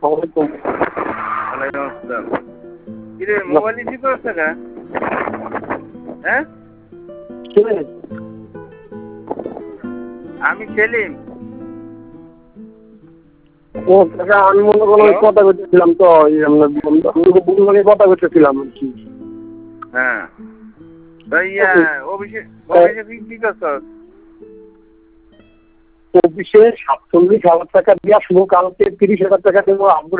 আলাইকুম। ওয়ালাইকুম আসসালাম। কিরে মোবাইল রিসিভ করছ না? হ্যাঁ? আমি সেলিম। ও কাকা আমি মনে করলাম কথা করতেছিলাম তো আপনার কথা করতেছিলাম আর কি। হ্যাঁ অভিষেক কি করছ? অফিসে 47,000 টাকা দিয়া শুধু কালকে 30,000 টাকা দেবো আব্বুর